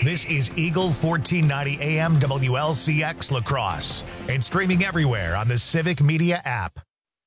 This is Eagle 1490 AM WLCX La Crosse and streaming everywhere on the Civic Media app.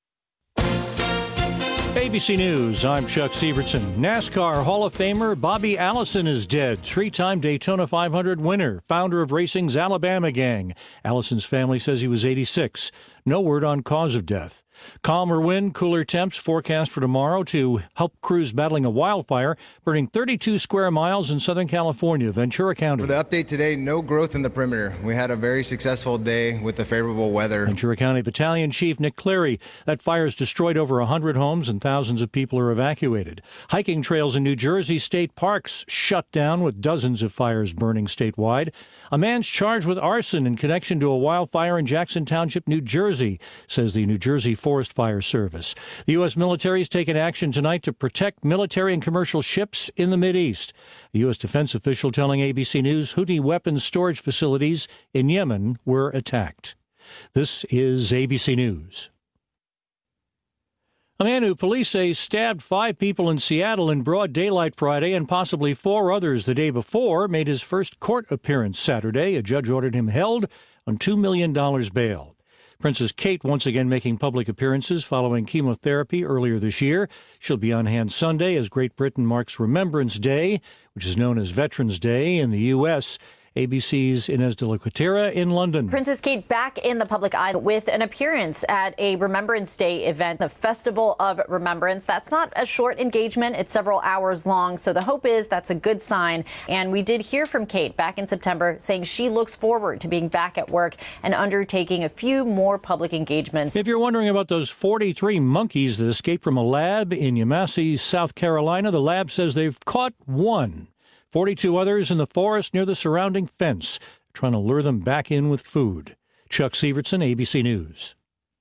ABC News, I'm Chuck Sievertson. NASCAR Hall of Famer Bobby Allison is dead. Three-time Daytona 500 winner, founder of racing's Alabama Gang. Allison's family says he was 86. No word on cause of death. Calmer wind, cooler temps forecast for tomorrow to help crews battling a wildfire, burning 32 square miles in Southern California, Ventura County. For the update today, no growth in the perimeter. We had a very successful day with the favorable weather. Ventura County Battalion Chief Nick Cleary. That fire's destroyed over 100 homes and thousands of people are evacuated. Hiking trails in New Jersey state parks shut down with dozens of fires burning statewide. A man's charged with arson in connection to a wildfire in Jackson Township, New Jersey, says the New Jersey Forest Fire Service. The U.S. military has taken action tonight to protect military and commercial ships in the Mideast. A U.S. defense official telling ABC News Houthi weapons storage facilities in Yemen were attacked. This is ABC News. A man who police say stabbed 5 people in Seattle in broad daylight Friday and possibly 4 others the day before made his first court appearance Saturday. A judge ordered him held on $2 million bail. Princess Kate once again making public appearances following chemotherapy earlier this year. She'll be on hand Sunday as Great Britain marks Remembrance Day, which is known as Veterans Day in the U.S., ABC's Inez de la Cuetera in London. Princess Kate back in the public eye with an appearance at a Remembrance Day event, the Festival of Remembrance. That's not a short engagement. It's several hours long. So the hope is that's a good sign. And we did hear from Kate back in September saying she looks forward to being back at work and undertaking a few more public engagements. If you're wondering about those 43 monkeys that escaped from a lab in Yamasee, South Carolina, the lab says they've caught one. 42 others in the forest near the surrounding fence, trying to lure them back in with food. Chuck Sievertson, ABC News.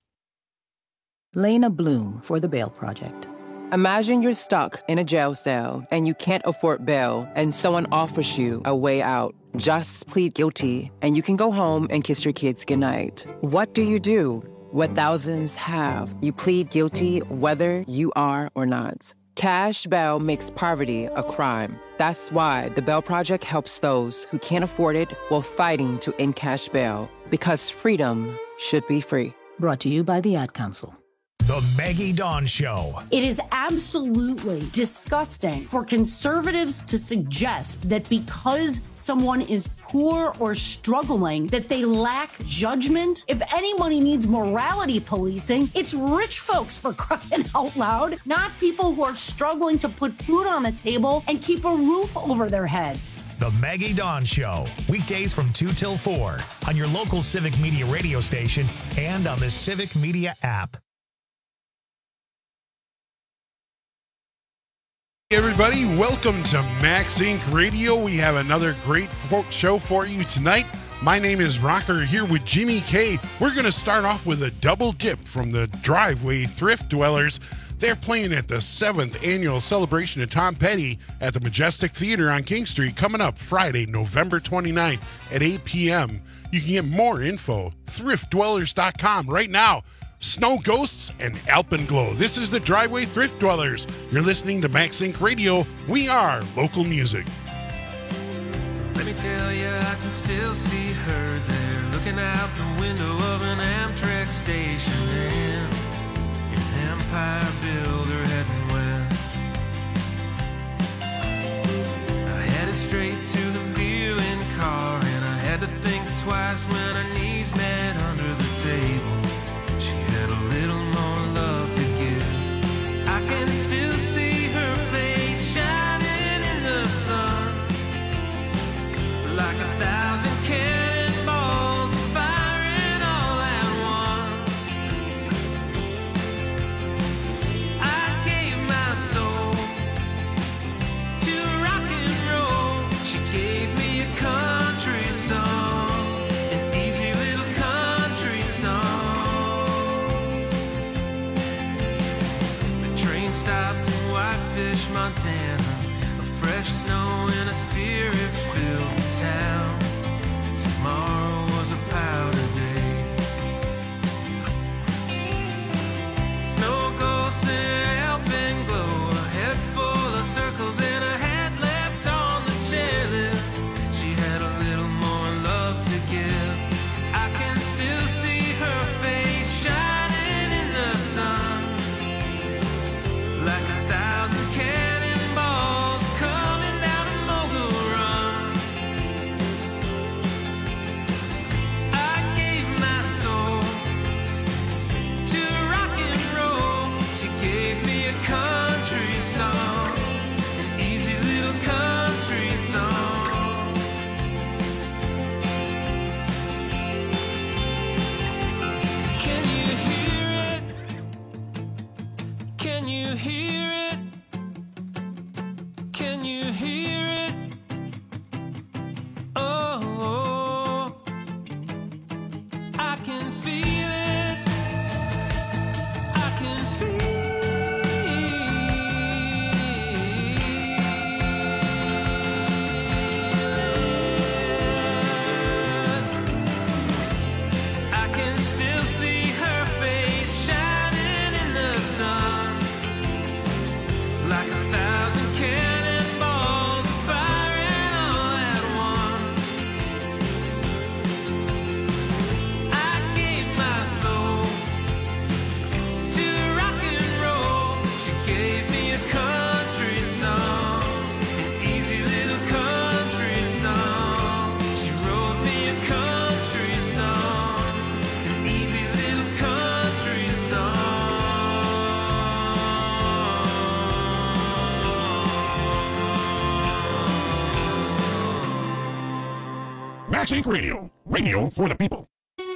Lena Bloom for the Bail Project. Imagine you're stuck in a jail cell and you can't afford bail and someone offers you a way out. Just plead guilty and you can go home and kiss your kids goodnight. What do you do? What thousands have. You plead guilty whether you are or not. Cash bail makes poverty a crime. That's why the Bail Project helps those who can't afford it while fighting to end cash bail. Because freedom should be free. Brought to you by the Ad Council. The Maggie Dawn Show. It is absolutely disgusting for conservatives to suggest that because someone is poor or struggling, that they lack judgment. If anybody needs morality policing, it's rich folks, for crying out loud, not people who are struggling to put food on the table and keep a roof over their heads. The Maggie Dawn Show. Weekdays from 2 till 4 on your local Civic Media radio station and on the Civic Media app. Hey everybody, welcome to Max Inc. Radio. We have another great show for you tonight. My name is Rocker here with Jimmy K. We're going to start off with a double dip from the Driveway Thrift Dwellers. They're playing at the 7th annual celebration of Tom Petty at the Majestic Theater on King Street coming up Friday, November 29th at 8 p.m. You can get more info, thriftdwellers.com right now. Snow Ghosts and Alpenglow. This is the Driveway Thrift Dwellers. You're listening to Max Inc. Radio. We are local music. Let me tell you, I can still see her there, looking out the window of an Amtrak station in Empire Builder heading west. I headed straight to the viewing car, and I had to think twice when our knees met under the table. She had a little more love to give. I can still see her face shining in the sun, like 1,000 cannonballs firing all at once. I gave my soul to rock and roll. She gave me a country song, an easy little country song. Stopped in Whitefish, Montana, a fresh snow and a spirit-filled town. Tomorrow was a powder day. Snow ghosts and Alpenglow, a head full of circles and a hat left on the chairlift. She Max Inc. Radio. Radio for the people.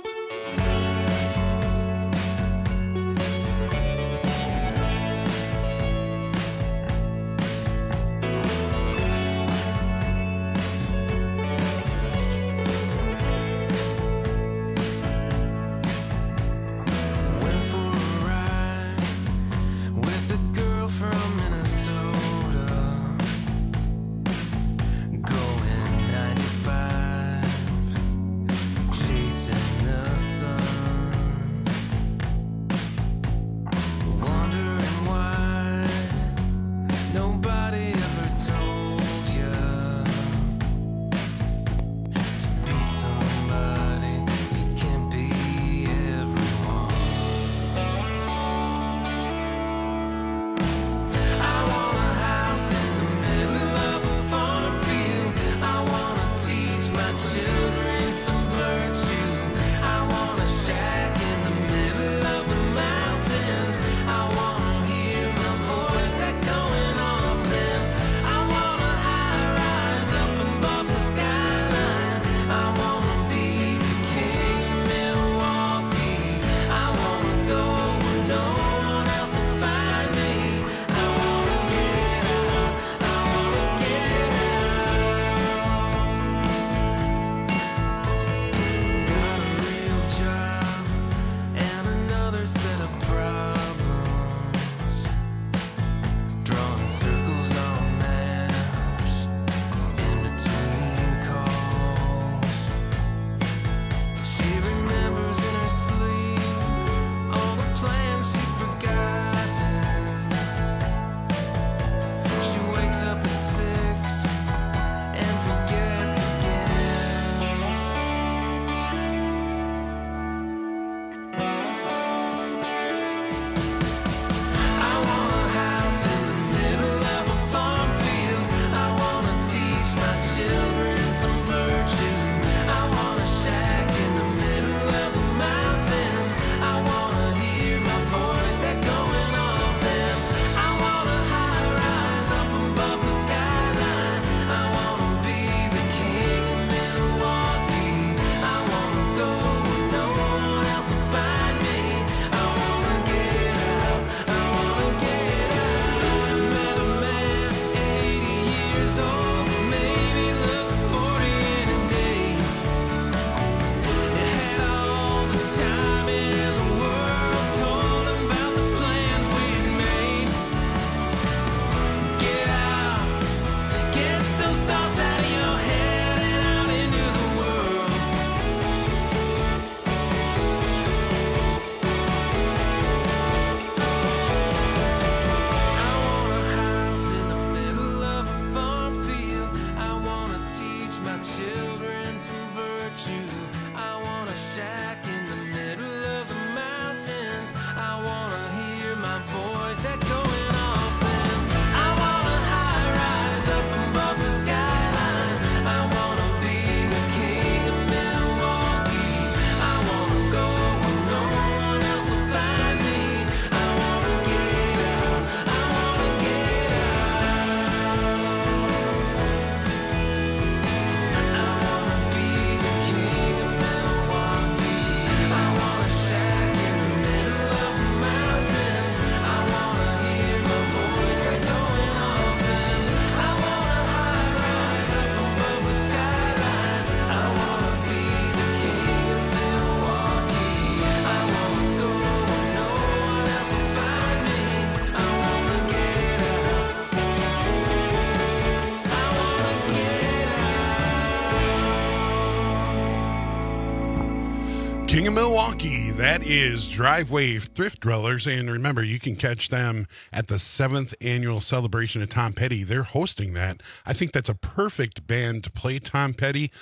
King of Milwaukee, that is Driveway Thrift Dwellers. And remember, you can catch them at the 7th annual celebration of Tom Petty. They're hosting that. I think that's a perfect band to play Tom Petty.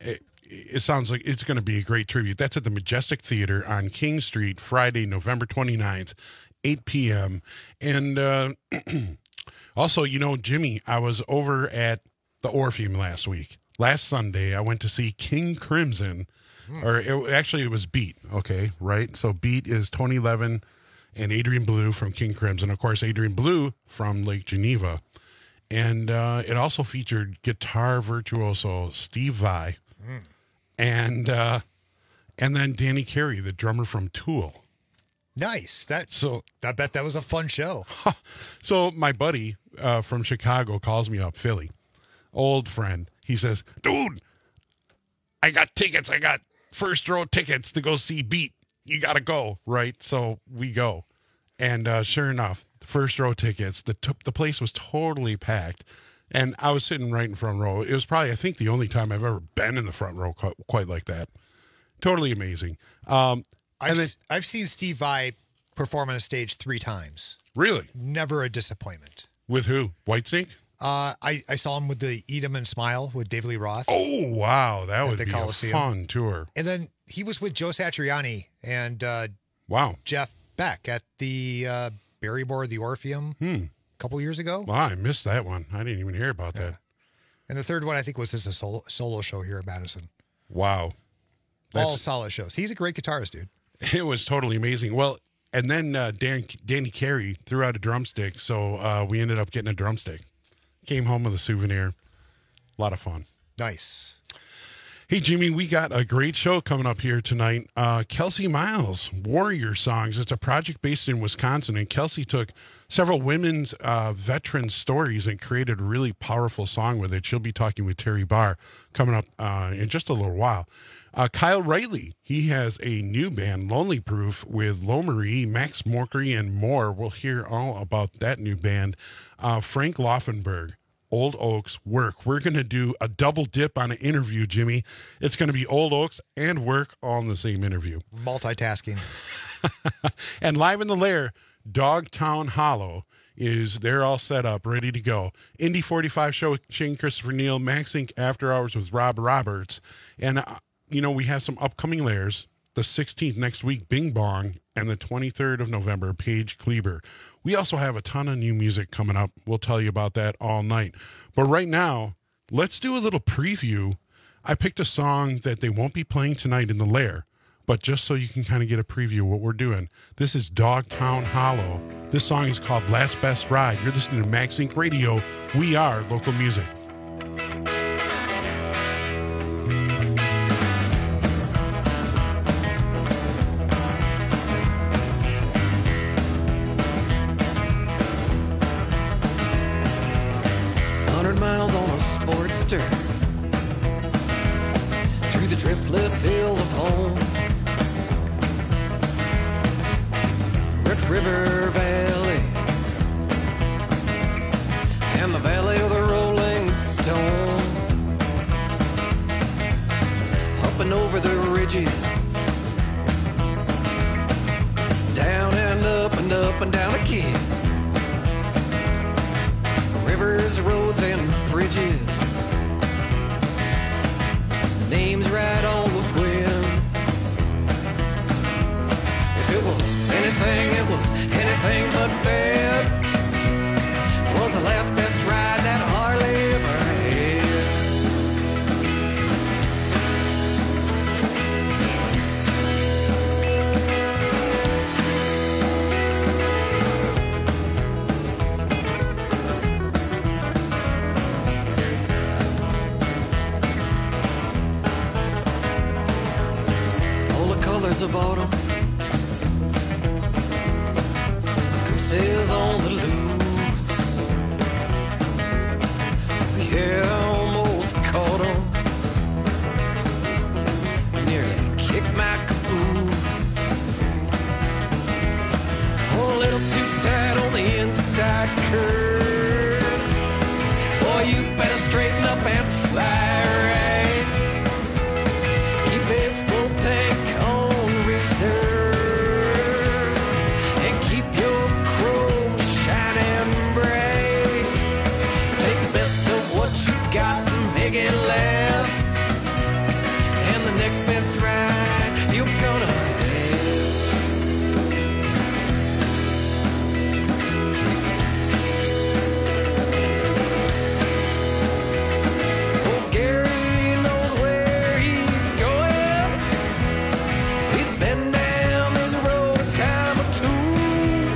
It sounds like it's going to be a great tribute. That's at the Majestic Theater on King Street, Friday, November 29th, 8 p.m. And also, you know, Jimmy, I was over at the Orpheum last week. Last Sunday, I went to see King Crimson. Or it was Beat, okay, right? So Beat is Tony Levin and Adrian Blue from King Crimson. Of course, Adrian Blue from Lake Geneva. And it also featured guitar virtuoso Steve Vai. and then Danny Carey, the drummer from Tool. Nice. I bet that was a fun show. So my buddy from Chicago calls me up, Philly, old friend. He says, dude, I got tickets. I got first row tickets to go see Beat. You got to go, right? So we go. And sure enough, first row tickets, the place was totally packed. And I was sitting right in front row. It was probably, I think, the only time I've ever been in the front row quite like that. Totally amazing. I've seen Steve Vai perform on the stage 3 times. Really? Never a disappointment. With who? Whitesnake? I saw him with the Eat 'em and Smile with David Lee Roth. Oh, wow. That would be Coliseum. A fun tour. And then he was with Joe Satriani and Jeff Beck at the Barrymore, the Orpheum a couple years ago. Wow, I missed that one. I didn't even hear about that. And the third one, I think, was just a solo show here in Madison. Wow. All solid shows. He's a great guitarist, dude. It was totally amazing. Well, and then Danny Carey threw out a drumstick, so we ended up getting a drumstick. Came home with a souvenir. A lot of fun. Nice. Hey, Jimmy, we got a great show coming up here tonight. Kelsey Miles, Warrior Songs. It's a project based in Wisconsin, and Kelsey took several women's veteran stories and created a really powerful song with it. She'll be talking with Terry Barr coming up in just a little while. Kyle Rightly, he has a new band, Lonely Proof, with Lo Marie, Max Morkery, and more. We'll hear all about that new band. Frank Laufenberg, Old Oaks, Work. We're going to do a double dip on an interview, Jimmy. It's going to be Old Oaks and Work all in the same interview. Multitasking. And live in the lair, Dogtown Hollow they're all set up, ready to go. Indy 45 show with Shane Christopher Neal, Max Inc. After Hours with Rob Roberts. And we have some upcoming layers. The 16th next week, Bing Bong, and the 23rd of November, Paige Kleber. We also have a ton of new music coming up. We'll tell you about that all night. But right now, let's do a little preview. I picked a song that they won't be playing tonight in the lair, but just so you can kind of get a preview of what we're doing. This is Dogtown Hollow. This song is called Last Best Ride. You're listening to Max Inc. Radio. We are local music. 100 miles on a Sportster through the driftless hills of home. Red River Valley and the Valley of the Rolling Stone. Up and over the ridges, down and up and down again. Rivers, roads, and bridges, names right on the wind. If it was anything, it was anything but bad. It was the last best ride that Harley ever had. Of autumn, gooses on the loose. Yeah, almost caught 'em. Nearly kicked my caboose. Oh, a little too tight on the inside curve. Boy, you better straighten up and fly right. Keep it full tank on and keep your chrome shining bright. Take the best of what you've got and make it last. And the next best ride you're gonna have. Oh, Gary knows where he's going. He's been down this road a time or two.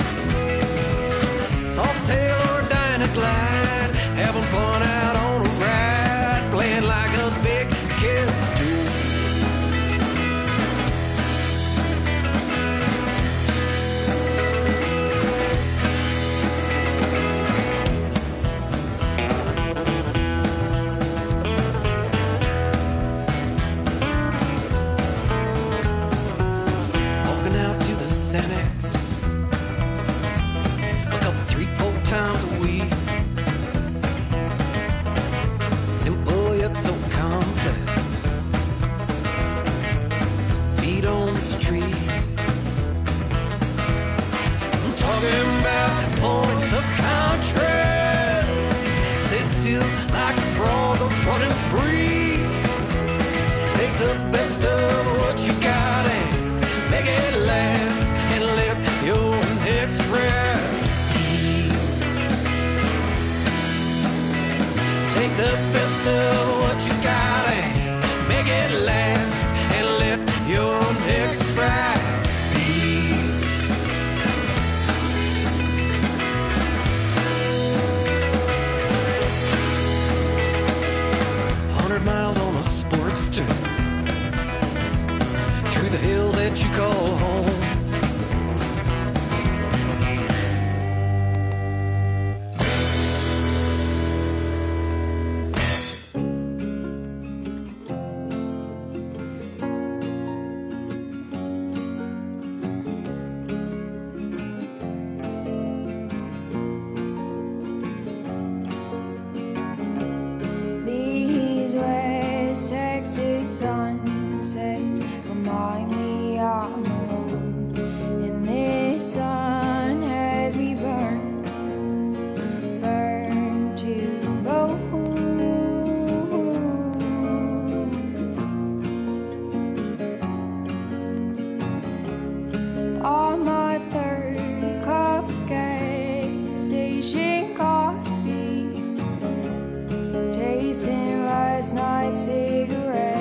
Softail or Dynaglide, having fun out on a ride, playing like us sports trip through the hills that you call home. Sunsets remind me I'm alone in this sun as we burn to the bone. On my third cup of gas station coffee, tasting last night's cigarette.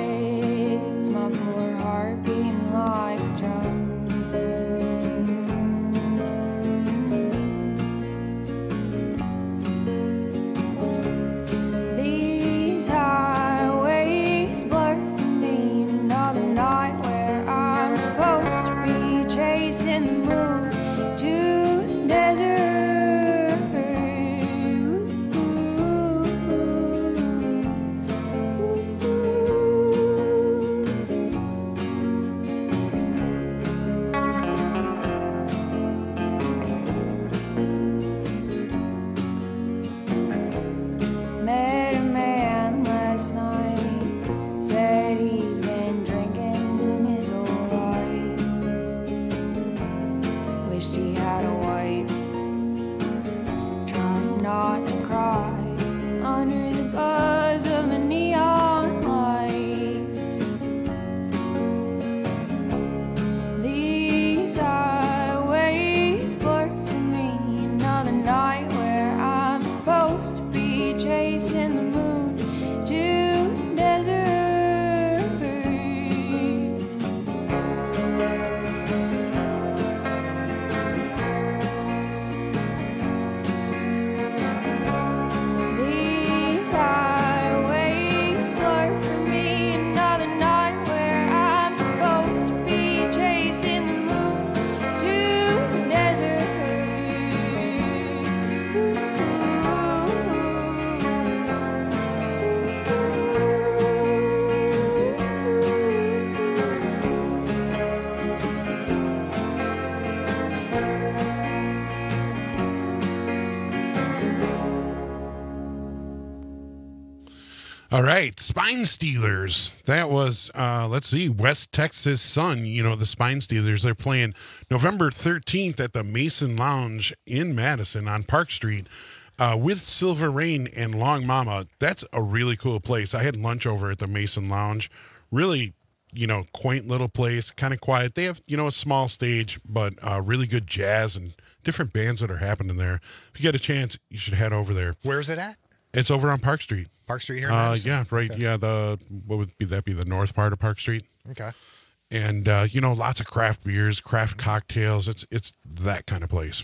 All right, Spine Stealers. That was, let's see, West Texas Sun. You know, the Spine Stealers, they're playing November 13th at the Mason Lounge in Madison on Park Street with Silver Rain and Long Mama. That's a really cool place. I had lunch over at the Mason Lounge. Really, you know, quaint little place, kind of quiet. They have, you know, a small stage, but really good jazz and different bands that are happening there. If you get a chance, you should head over there. Where's it at? It's over on Park Street. Park Street here in Madison? Yeah, right. Okay. Yeah, what would be that? Be the north part of Park Street. Okay. And you know, lots of craft beers, craft cocktails. It's that kind of place.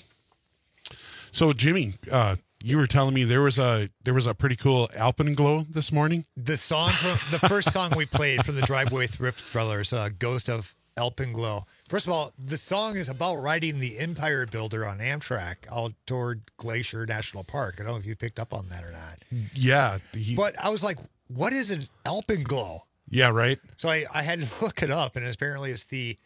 So, Jimmy, you were telling me there was a pretty cool Alpenglow this morning. The song from the first song we played from the Driveway Thrift Dwellers, Ghost of Alpenglow. First of all, the song is about riding the Empire Builder on Amtrak out toward Glacier National Park. I don't know if you picked up on that or not. Yeah. But I was like, what is an Alpenglow? Yeah, right. So I had to look it up, and apparently it's the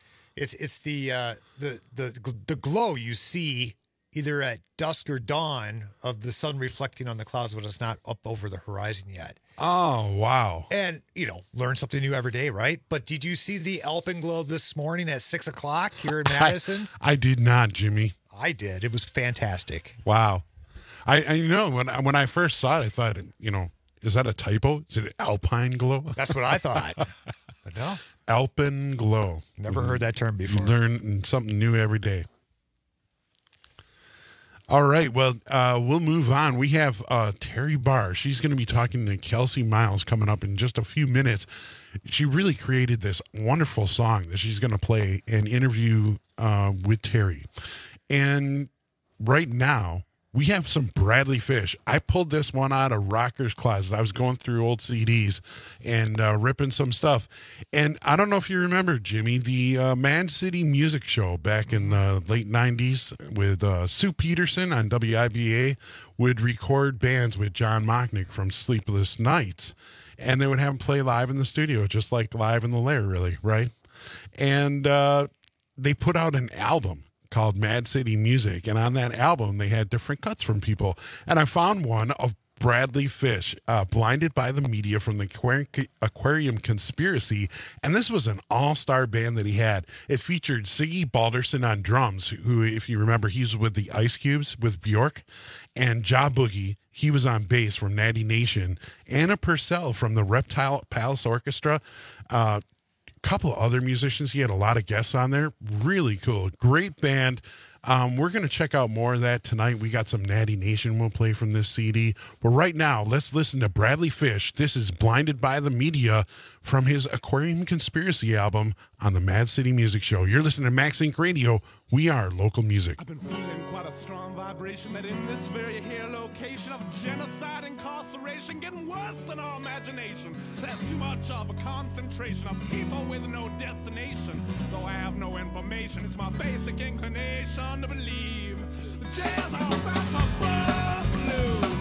glow you see either at dusk or dawn of the sun reflecting on the clouds when it's not up over the horizon yet. Oh, wow. And, you know, learn something new every day, right? But did you see the Alpenglow this morning at 6 o'clock here in Madison? I did not, Jimmy. I did. It was fantastic. Wow. I you know, when I first saw it, I thought, you know, is that a typo? Is it Alpine Glow? That's what I thought. But no. Alpenglow. Never heard that term before. Learn something new every day. All right, well, we'll move on. We have Terry Barr. She's going to be talking to Kelsey Miles coming up in just a few minutes. She really created this wonderful song that she's going to play and interview with Terry. And right now, we have some Bradley Fish. I pulled this one out of Rocker's closet. I was going through old CDs and ripping some stuff. And I don't know if you remember, Jimmy, the Mad City Music Show back in the late 90s with Sue Peterson on WIBA would record bands with John Mocknick from Sleepless Nights. And they would have them play live in the studio, just like Live in the Lair, really, right? And they put out an album called Mad City Music, and on that album they had different cuts from people, and I found one of Bradley Fish, Blinded by the Media from the Aquarium Conspiracy, and this was an all-star band that he had. It featured Siggy Balderson on drums, who, if you remember, he's with the Ice Cubes with Bjork, and Ja Boogie, he was on bass from Natty Nation, Anna Purcell from the Reptile Palace Orchestra, couple of other musicians. He had a lot of guests on there. Really cool. Great band. We're going to check out more of that tonight. We got some Natty Nation we'll play from this CD. But right now, let's listen to Bradley Fish. This is Blinded by the Media from his Aquarium Conspiracy album on the Mad City Music Show. You're listening to Max Inc. Radio. We are local music. I've been feeling quite a strong vibration that in this very here location of genocide, incarceration, getting worse than our imagination. There's too much of a concentration of people with no destination. Though I have no information, it's my basic inclination to believe the jails are about to bust loose.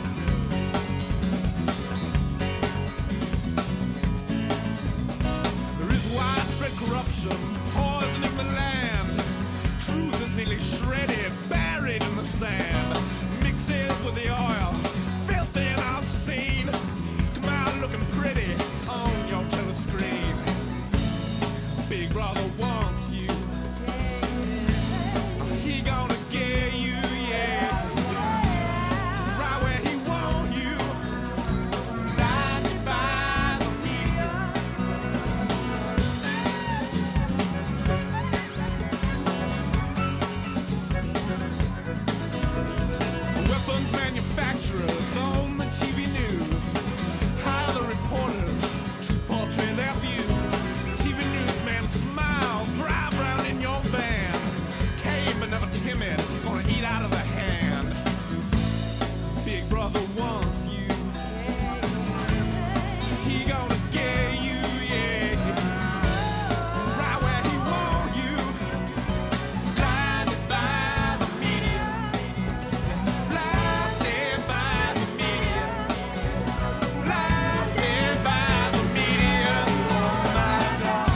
There is widespread corruption, poisoning the land. Truth is nearly shredded, buried in the sand. Mixes with the oil, filthy and obscene. Come out looking pretty on your telescreen. Big brother wants you. He gonna get you, yeah. Right where he want you. Blinded by the media. Weapons manufacturers on the TV news hire the reporters to portray their views. TV newsman smile, drive around in your van, tame but never timid, gonna eat out of the hand. Big brother wants you. He gonna get you, yeah. Right where he want you. Blinded by the media. Blinded by the media. Blinded by the media. Oh my God.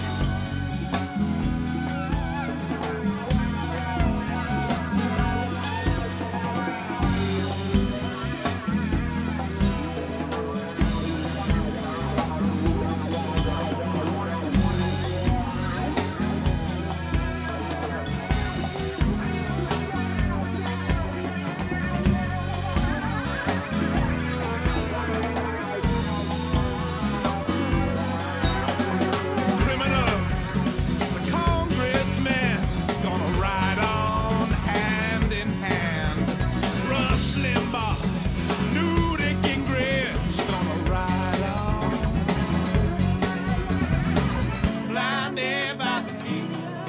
Criminals, the congressmen, gonna ride on hand in hand. Rush Limbaugh, Newt Gingrich, gonna ride on. Blinded by the media.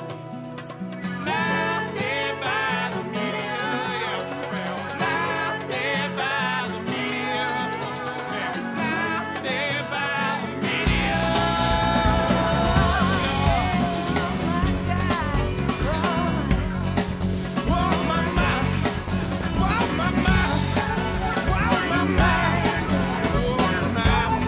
Blinded by the media. Yeah, well, blinded by the media. Yeah, blinded by the media. Whoa, my mind. Whoa, my mind. Whoa, my mind. Whoa, my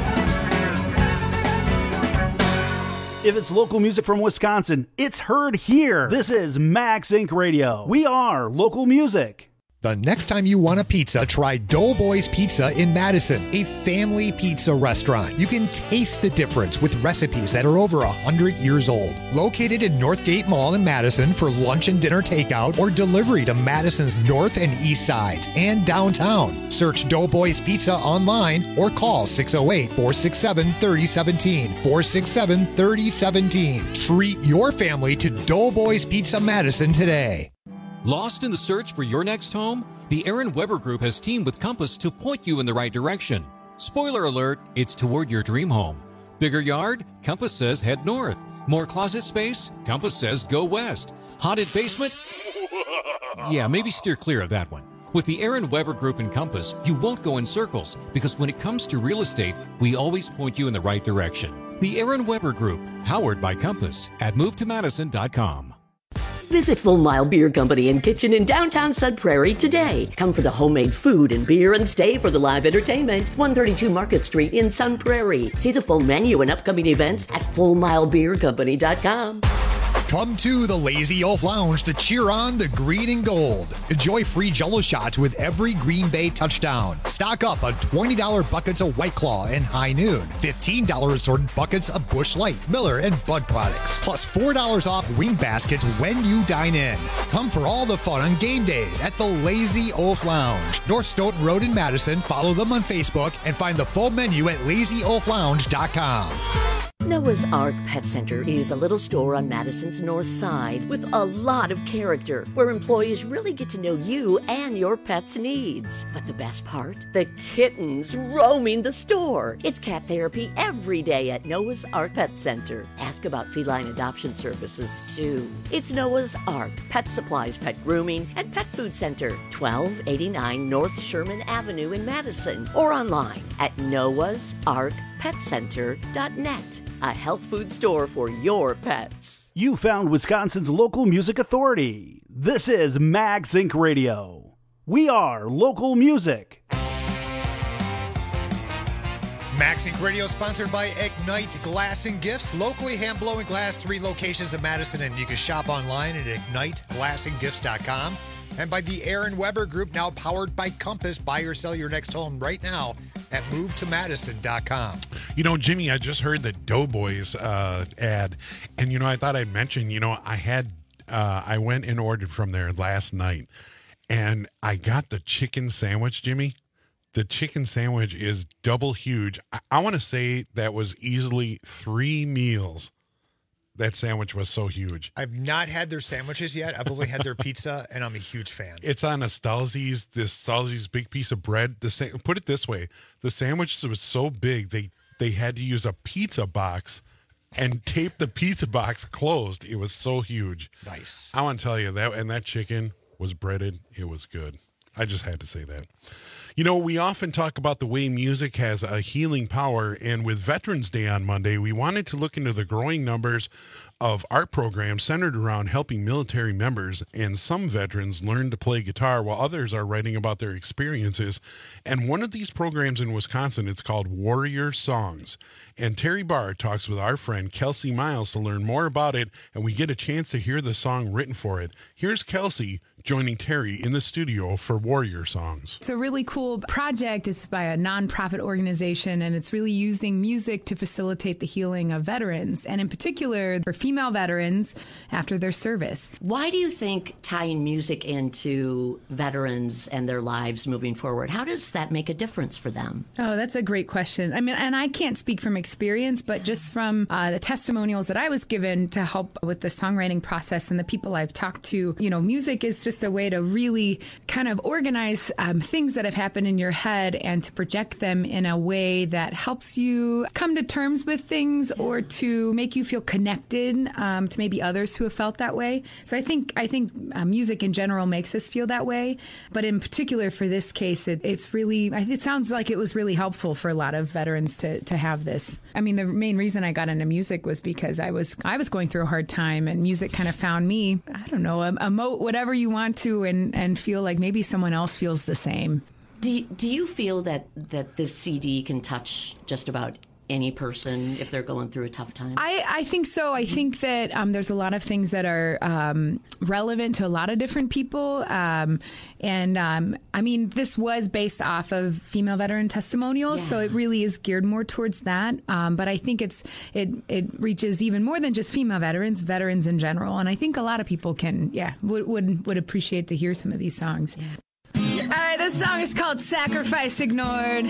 mind. If it's local music from Wisconsin, it's heard here. This is Max Inc. Radio. We are local music. The next time you want a pizza, try Doughboys Pizza in Madison, a family pizza restaurant. You can taste the difference with recipes that are over 100 years old. Located in Northgate Mall in Madison for lunch and dinner takeout or delivery to Madison's north and east sides and downtown. Search Doughboys Pizza online or call 608-467-3017. 467-3017. Treat your family to Doughboys Pizza Madison today. Lost in the search for your next home? The Aaron Weber Group has teamed with Compass to point you in the right direction. Spoiler alert, it's toward your dream home. Bigger yard? Compass says head north. More closet space? Compass says go west. Haunted basement? Yeah, maybe steer clear of that one. With the Aaron Weber Group and Compass, you won't go in circles because when it comes to real estate, we always point you in the right direction. The Aaron Weber Group, powered by Compass at movetomadison.com. Visit Full Mile Beer Company and Kitchen in downtown Sun Prairie today. Come for the homemade food and beer and stay for the live entertainment. 132 Market Street in Sun Prairie. See the full menu and upcoming events at fullmilebeercompany.com. Come to the Lazy Oaf Lounge to cheer on the green and gold. Enjoy free Jell-O shots with every Green Bay touchdown. Stock up on $20 buckets of White Claw and High Noon. $15 assorted buckets of Busch Light, Miller, and Bud products. Plus $4 off wing baskets when you dine in. Come for all the fun on game days at the Lazy Oaf Lounge. North Stoughton Road in Madison. Follow them on Facebook and find the full menu at lazyoaflounge.com. Noah's Ark Pet Center is a little store on Madison's north side with a lot of character where employees really get to know you and your pet's needs. But the best part? The kittens roaming the store. It's cat therapy every day at Noah's Ark Pet Center. Ask about feline adoption services too. It's Noah's Ark Pet Supplies, Pet Grooming, and Pet Food Center, 1289 North Sherman Avenue in Madison, or online at noahsarkpetcenter.net. A health food store for your pets. You found Wisconsin's local music authority. This is Max Inc. Radio. We are local music. Max Inc. Radio sponsored by Ignite Glass and Gifts. Locally hand-blowing glass, 3 locations in Madison, and you can shop online at IgniteGlassandGifts.com. And by the Aaron Weber Group, now powered by Compass. Buy or sell your next home right now at movetomadison.com. You know, Jimmy, I just heard the Doughboys ad, and, I thought I'd mention, I went and ordered from there last night, and I got the chicken sandwich, Jimmy. The chicken sandwich is double huge. I want to say that was easily 3 meals. That sandwich was so huge. I've not had their sandwiches yet. I've only had their pizza, and I'm a huge fan. It's on this Stalzi's big piece of bread. Put it this way. The sandwich was so big, they had to use a pizza box and tape the pizza box closed. It was so huge. Nice. I want to tell you, that chicken was breaded. It was good. I just had to say that. We often talk about the way music has a healing power, and with Veterans Day on Monday, we wanted to look into the growing numbers of art programs centered around helping military members, and some veterans learn to play guitar while others are writing about their experiences. And one of these programs in Wisconsin, it's called Warrior Songs. And Terry Barr talks with our friend Kelsey Miles to learn more about it, and we get a chance to hear the song written for it. Here's Kelsey joining Terry in the studio for Warrior Songs. It's a really cool project. It's by a nonprofit organization, and it's really using music to facilitate the healing of veterans, and in particular for female veterans after their service. Why do you think tying music into veterans and their lives moving forward, how does that make a difference for them? Oh, that's a great question. I mean, and I can't speak from experience, but just from the testimonials that I was given to help with the songwriting process and the people I've talked to, music is just a way to really kind of organize things that have happened in your head and to project them in a way that helps you come to terms with things or to make you feel connected to maybe others who have felt that way. So I think music in general makes us feel that way, but in particular for this case, it sounds like it was really helpful for a lot of veterans to have this. I mean, the main reason I got into music was because I was going through a hard time, and music kind of found me. I don't know, emote whatever you want to, and feel like maybe someone else feels the same. Do you feel that this CD can touch just about any person if they're going through a tough time? I think so. I think that there's a lot of things that are relevant to a lot of different people. I mean, this was based off of female veteran testimonials, so it really is geared more towards that. But I think it reaches even more than just female veterans in general. And I think a lot of people would appreciate to hear some of these songs. Yeah. All right, this song is called Sacrifice Ignored.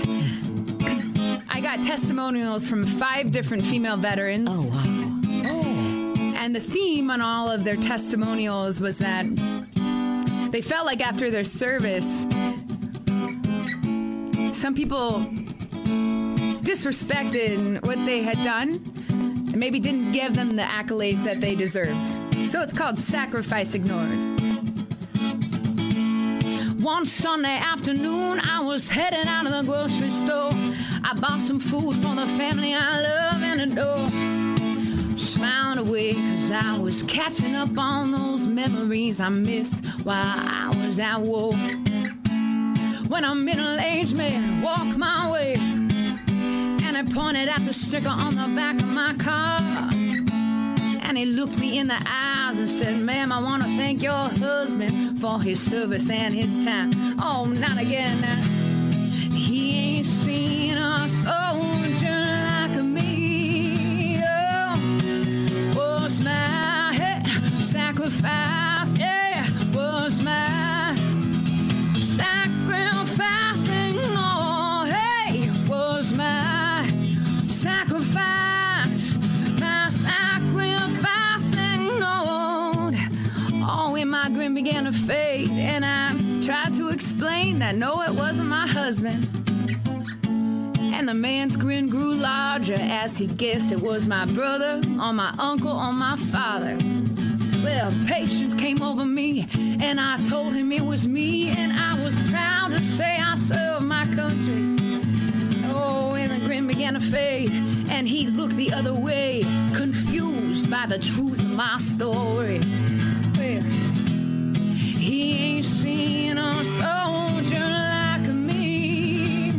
I got testimonials from 5 different female veterans. Oh, wow. Oh. And the theme on all of their testimonials was that they felt like after their service, some people disrespected what they had done and maybe didn't give them the accolades that they deserved. So it's called Sacrifice Ignored. one Sunday afternoon, I was heading out of the grocery store. I bought some food for the family I love and adore. Smiling away, cause I was catching up on those memories I missed while I was at war. When a middle-aged man walked my way, and I pointed at the sticker on the back of my car. And he looked me in the eyes and said, ma'am, I want to thank your husband for his service and his time. Oh, not again now. He ain't seen a soldier like me. Oh, was my sacrifice, yeah, was my sacrificing, oh, hey, was my sacrifice, my sacrificing, Lord. Oh, when my grin began to fade, and I tried to explain that no, it wasn't my husband. And the man's grin grew larger as he guessed it was my brother, or my uncle, or my father. Well, patience came over me, and I told him it was me, and I was proud to say I served my country. Oh, and the grin began to fade, and he looked the other way, confused by the truth of my story. Well, he ain't seen a soldier like me.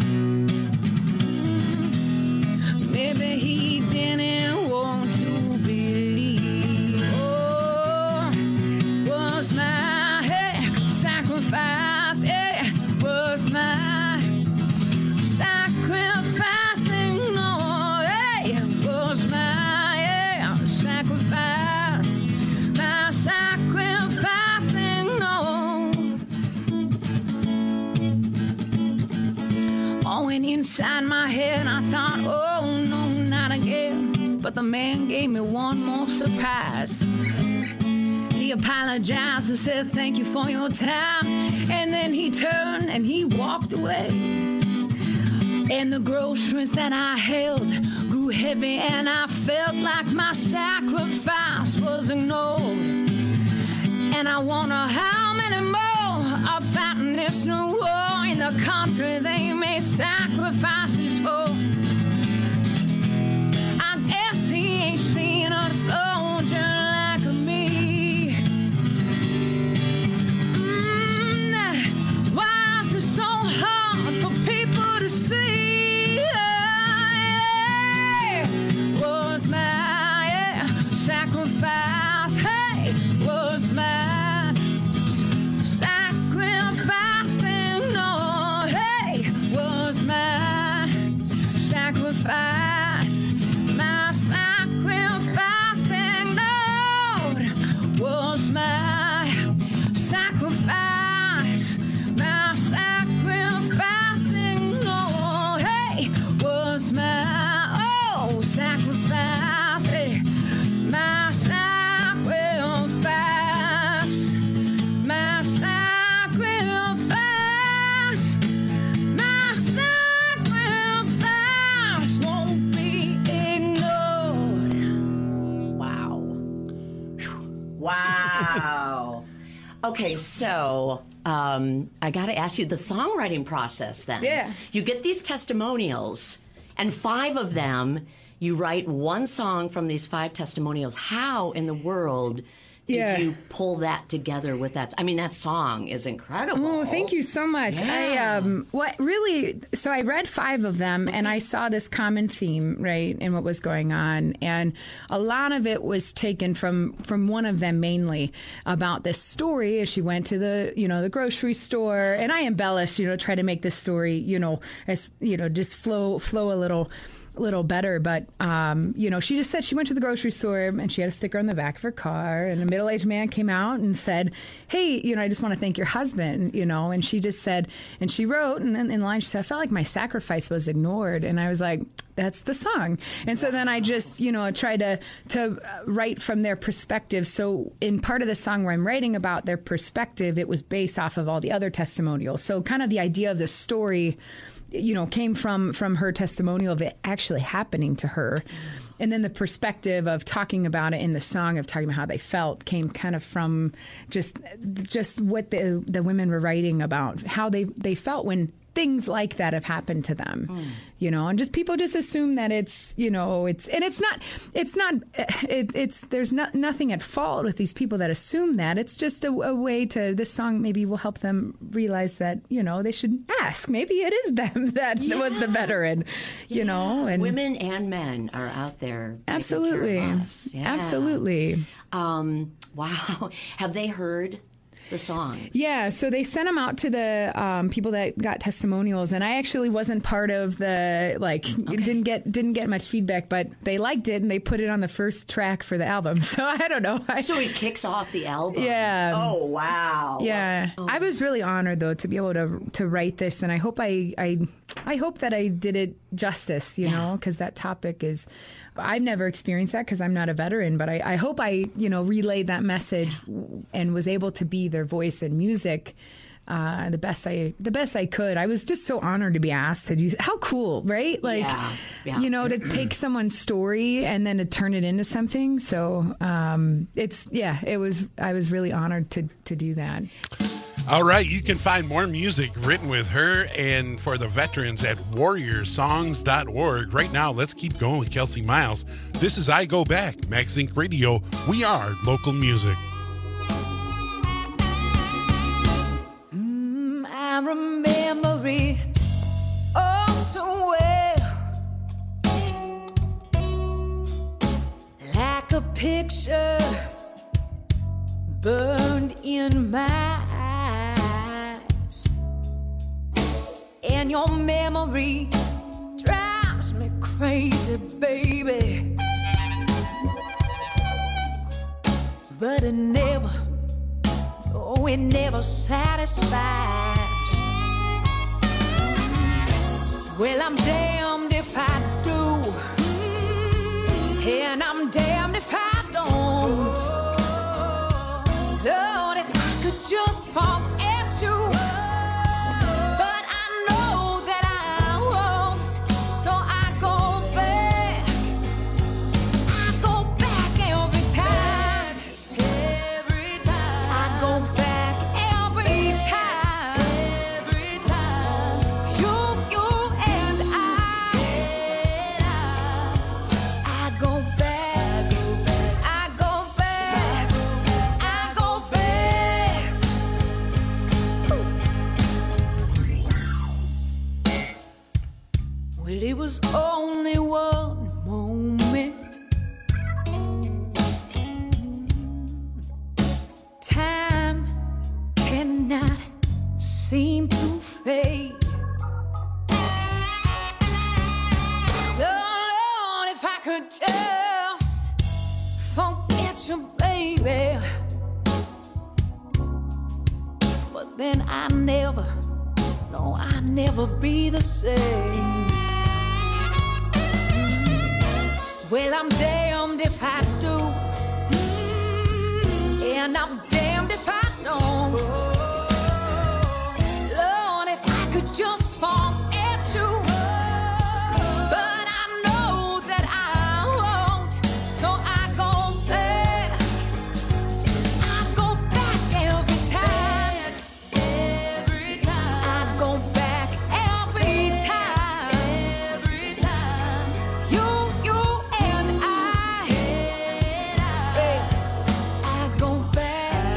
Maybe he didn't want to believe. Oh, was my sacrifice, yeah, was my sacrificing, no, hey, was my sacrifice, my sacrificing, no. Oh, and inside my head I thought, oh no, not again. But the man gave me one more surprise. He apologized and said thank you for your time, and then he turned and he walked away. And the groceries that I held grew heavy, and I felt like my sacrifice was ignored. And I wonder how many more are fighting this new war in the country they made sacrifices for. I guess he ain't seen a soldier like me. Why is it so hard for people to see? Was my sacrifice, hey, was my sacrificing, no, hey, was my sacrifice, my sacrificing, Lord, was my sacrifice, my sacrificing, Lord, hey, was my, oh, sacrifice, hey, my sacrifice, my sacrifice, my sacrifice won't be ignored. Wow. Wow. Okay, so I got to ask you the songwriting process then. Yeah. You get these testimonials, and 5 of them, you write one song from these 5 testimonials. How in the world did you pull that together with that? I mean, that song is incredible. Oh, thank you so much. Yeah. So I read 5 of them, and I saw this common theme, right, in what was going on. And a lot of it was taken from one of them mainly about this story as she went to the grocery store. And I embellished, try to make this story, as, just flow a little better, but she just said she went to the grocery store and she had a sticker on the back of her car, and a middle-aged man came out and said, hey, I just want to thank your husband, and she just said, and she wrote, and then in line she said, I felt like my sacrifice was ignored. And I was like, that's the song. And so then I just tried to write from their perspective. So in part of the song where I'm writing about their perspective, it was based off of all the other testimonials. So kind of the idea of the story came from her testimonial of it actually happening to her. And then the perspective of talking about it in the song, of talking about how they felt, came kind of from just what the women were writing about, how they felt when things like that have happened to them, and just people just assume that it's there's nothing at fault with these people that assume that. It's just a way to, this song maybe will help them realize that, they should ask. Maybe it is them that was the veteran, and women and men are out there. Absolutely. Taking care of us. Yeah. Absolutely. Wow. Have they heard the songs? Yeah, so they sent them out to the people that got testimonials, and I actually wasn't part of the didn't get much feedback, but they liked it and they put it on the first track for the album. So I don't know. So it kicks off the album. Yeah. Oh wow. Yeah. I was really honored though to be able to write this, and I hope I hope that I did it justice, because that topic is. I've never experienced that because I'm not a veteran, but I hope I, relayed that message and was able to be their voice in music the best I could. I was just so honored to be asked to do. How cool, right? To take someone's story and then to turn it into something. So I was really honored to do that. All right, you can find more music written with her and for the veterans at warriorsongs.org. Right now, let's keep going with Kelsey Miles. This is I Go Back, Max Inc. Radio. We are local music. I remember it all too well, like a picture burned in my eyes, and your memory drives me crazy, baby, but it never satisfies. Well, I'm damned if I do, and I'm damned if I don't. Lord, if I could just forget you, but I know that I won't, so I go back every time. I go back every time. You and I go back. Well, it was only one moment. Time cannot seem to fade. Lord, if I could just forget you, baby, but then I never be the same. Well, I'm damned if I do, and I'm damned if I don't. Lord, if I could just forget you, but I know that I won't, so I go back. I go back every time. I go back every time. You and I go back.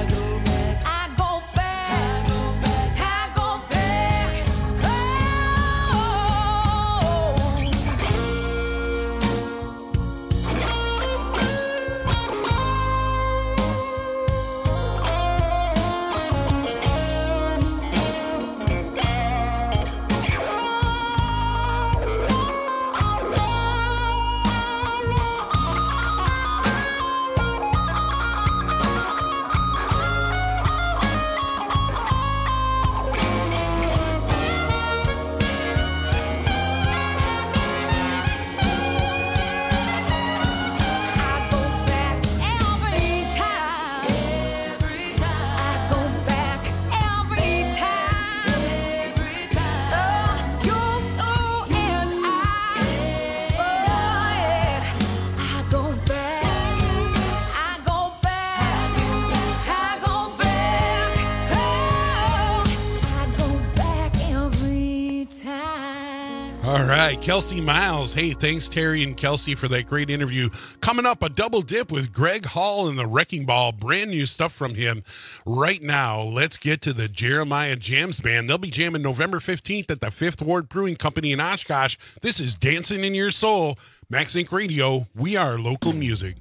Kelsey Miles. Hey, thanks, Terry and Kelsey, for that great interview. Coming up, a double dip with Greg Hall and the Wrecking Ball. Brand new stuff from him right now. Let's get to the Jeremiah Jams Band. They'll be jamming November 15th at the Fifth Ward Brewing Company in Oshkosh. This is Dancing in Your Soul. Max Inc. Radio. We are local music.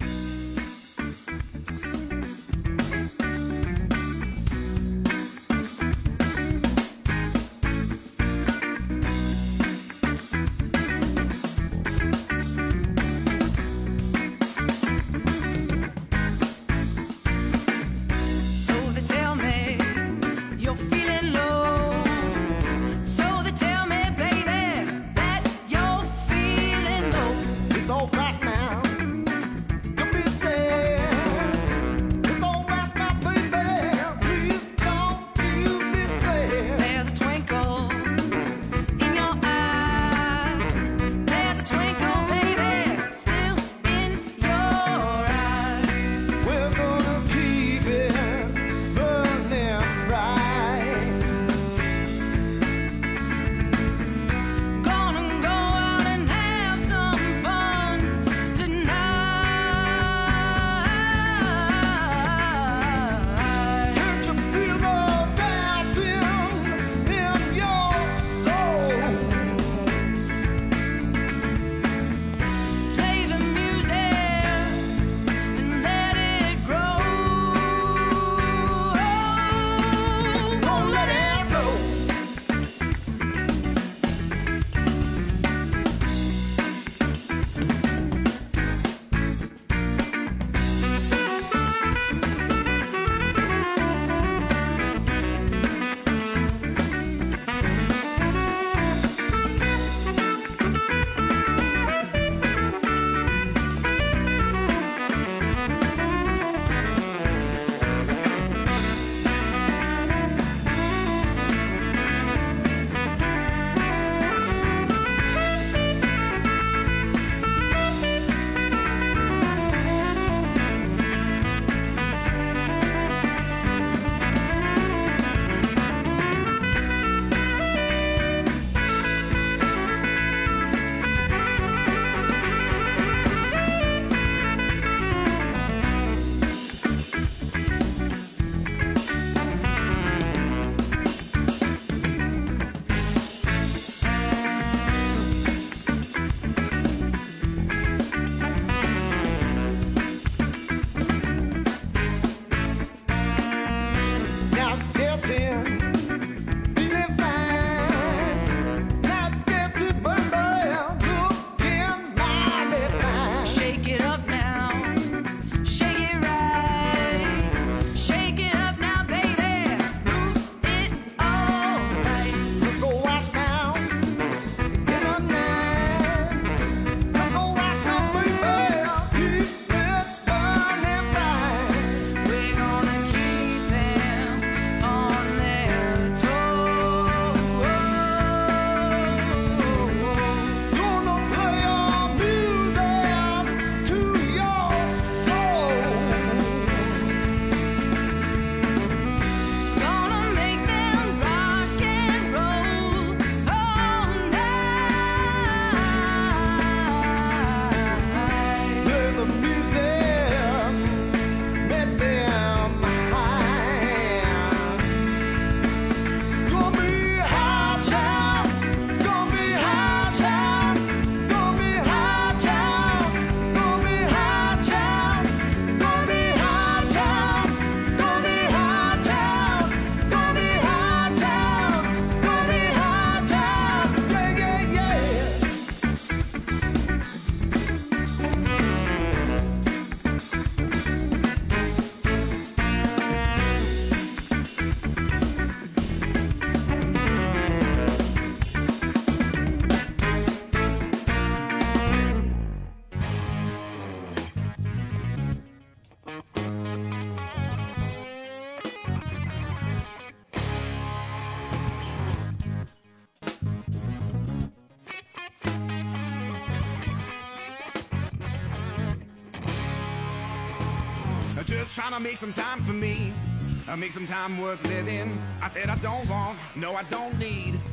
Just trying to make some time for me, make some time worth living. I said I don't want, no I don't need.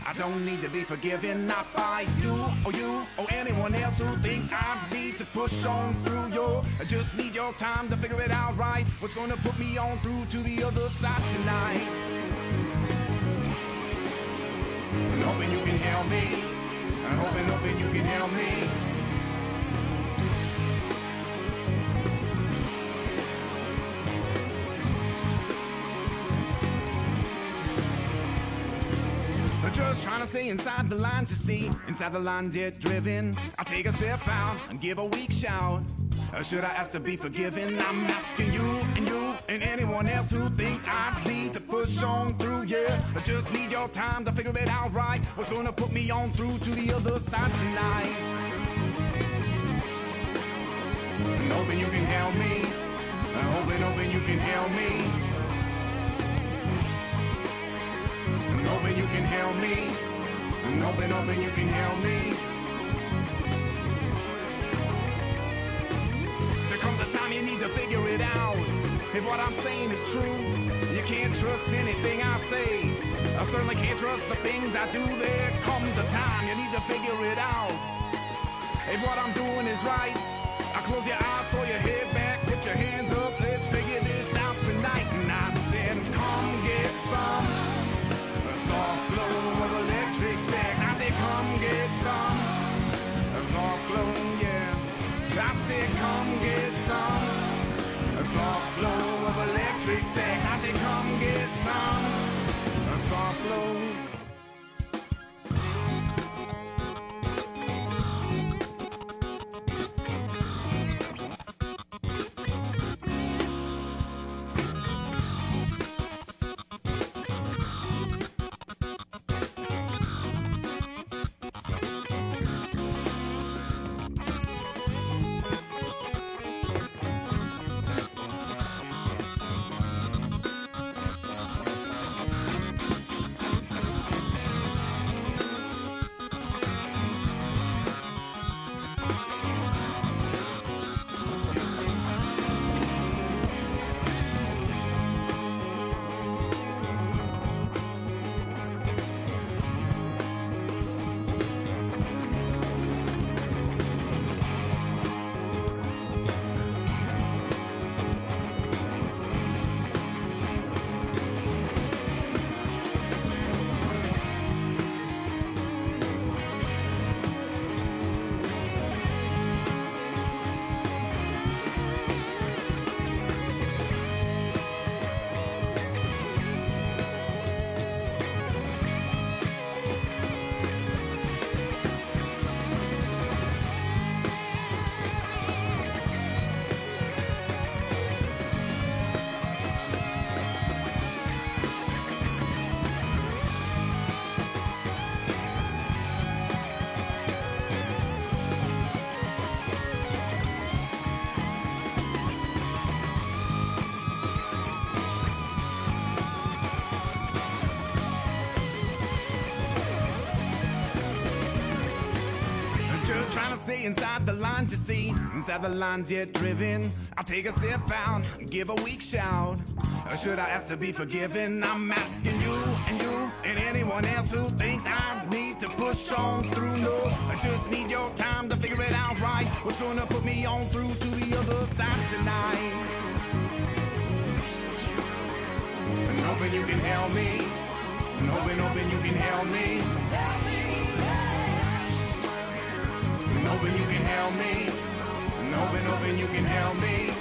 I don't need to be forgiven, not by you or anyone else who thinks I need to push on through. I just need your time to figure it out right. What's gonna put me on through to the other side tonight? I'm hoping you can help me. I'm hoping you can help me. Just trying to stay inside the lines, you see. Inside the lines yet driven. I'll take a step out and give a weak shout. Or should I ask to be forgiven? I'm asking you and anyone else who thinks I need to push on through, yeah. I just need your time to figure it out right. What's gonna put me on through to the other side tonight? I'm hoping you can help me. I'm hoping you can help me. I'm hoping you can help me. I'm hoping you can help me. There comes a time you need to figure it out. If what I'm saying is true, you can't trust anything I say. I certainly can't trust the things I do. There comes a time you need to figure it out. If what I'm doing is right, I close your eyes, throw your head back, put your hands up, let's figure this out tonight. And I said, come get some soft glow of electric sex. I said, come get some soft glow, yeah. I said, come get some soft glow of electric sex. I said, come get some soft glow. Stay inside the lines, you see. Inside the lines yet driven. I'll take a step out and give a weak shout. Or should I ask to be forgiven? I'm asking you and anyone else who thinks I need to push on through. No, I just need your time to figure it out right. What's gonna put me on through to the other side tonight? I'm hoping you can help me. I'm hoping you can help me. I'm hoping you can help me. I'm hoping you can help me.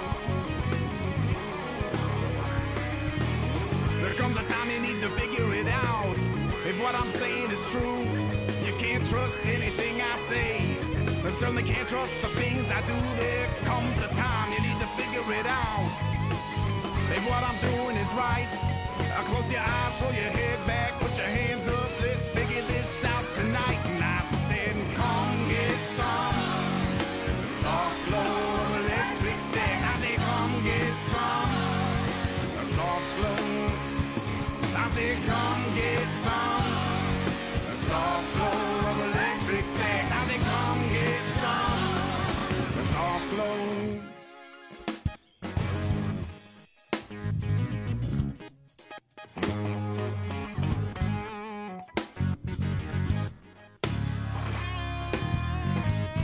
There comes a time you need to figure it out. If what I'm saying is true, you can't trust anything I say. I certainly can't trust the things I do. There comes a time you need to figure it out. If what I'm doing is right, I'll close your eyes, pull your head back, put your hands up, let's figure this out tonight. And I said, come get some soft glow of electric sex. I said, come get some soft glow. I said, come get some soft glow of electric sex. I said, come get some soft glow.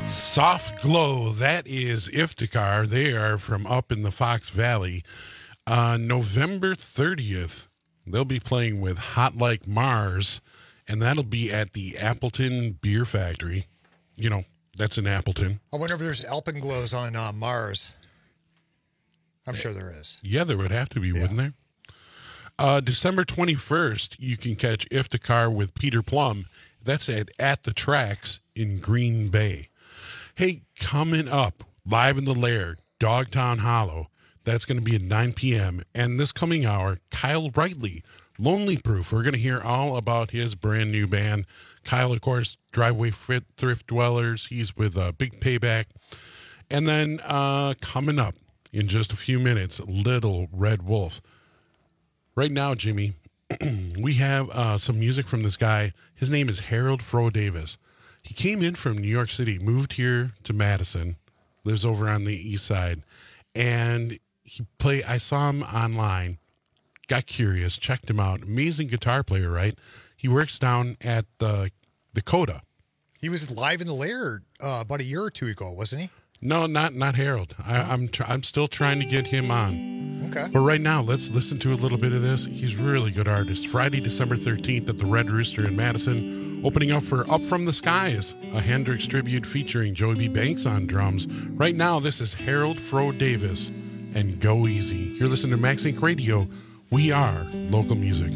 Soft Glow, that is Iftikhar. They are from up in the Fox Valley. November 30th, they'll be playing with Hot Like Mars, and that'll be at the Appleton Beer Factory. You know, that's in Appleton. I wonder if there's Alpenglows on Mars. I'm sure there is. Yeah, there would have to be, wouldn't there? December 21st, you can catch Iftikhar with Peter Plum. That's at the Tracks in Green Bay. Hey, coming up, live in the Lair, Dogtown Hollow. That's going to be at 9 p.m. And this coming hour, Kyle Wrightley, Lonely Proof. We're going to hear all about his brand new band. Kyle, of course, Driveway Thrift Dwellers. He's with Big Payback. And then coming up in just a few minutes, Little Red Wolf. Right now, Jimmy, we have some music from this guy. His name is Harold Fro Davis. He came in from New York City, moved here to Madison, lives over on the east side, and I saw him online, got curious, checked him out. Amazing guitar player, right? He works down at the Coda. He was live in the Lair about a year or two ago, wasn't he? No, not Harold. I'm still trying to get him on. Okay. But right now, let's listen to a little bit of this. He's a really good artist. Friday, December 13th at the Red Rooster in Madison. Opening up for Up From the Skies, a Hendrix tribute featuring Joey B. Banks on drums. Right now, this is Harold Fro Davis and Go Easy. You're listening to Max Inc. Radio. We are local music.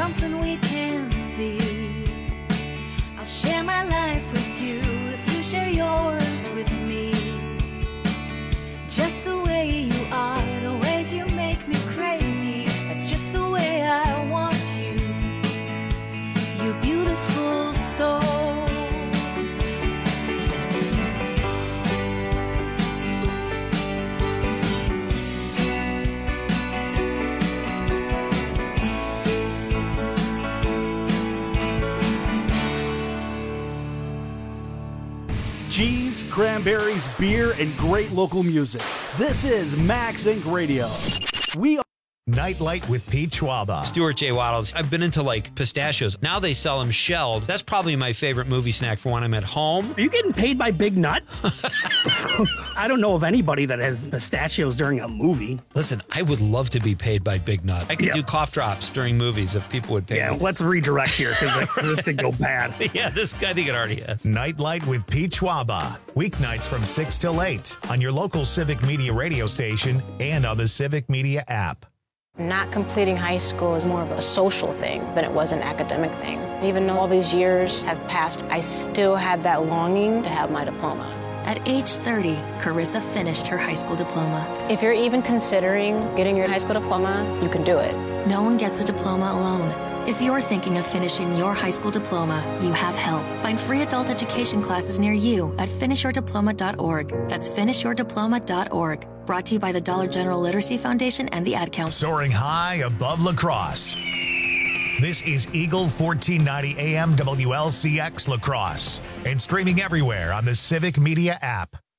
something we can see. I'll share my life with you if you share yours with me. Just the way you are, the ways you make me crazy. That's just the way I want you, you beautiful soul. Cheese, cranberries, beer, and great local music. This is Max Inc. Radio. We are Nightlight with Pete Schwaba. Stuart J. Waddles. I've been into like pistachios. Now they sell them shelled. That's probably my favorite movie snack for when I'm at home. Are you getting paid by Big Nut? I don't know of anybody that has pistachios during a movie. Listen, I would love to be paid by Big Nut. I could do cough drops during movies if people would pay me. Let's redirect here because this could go bad. Yeah, this guy, I think it already has. Nightlight with Pete Schwaba. Weeknights from 6 till 8 on your local Civic Media radio station and on the Civic Media app. Not completing high school is more of a social thing than it was an academic thing. Even though all these years have passed, I still had that longing to have my diploma. At age 30, Carissa finished her high school diploma. If you're even considering getting your high school diploma, you can do it. No one gets a diploma alone. If you're thinking of finishing your high school diploma, you have help. Find free adult education classes near you at finishyourdiploma.org. That's finishyourdiploma.org. Brought to you by the Dollar General Literacy Foundation and the Ad Council. Soaring high above La Crosse. This is Eagle 1490 AM WLCX La Crosse and streaming everywhere on the Civic Media app.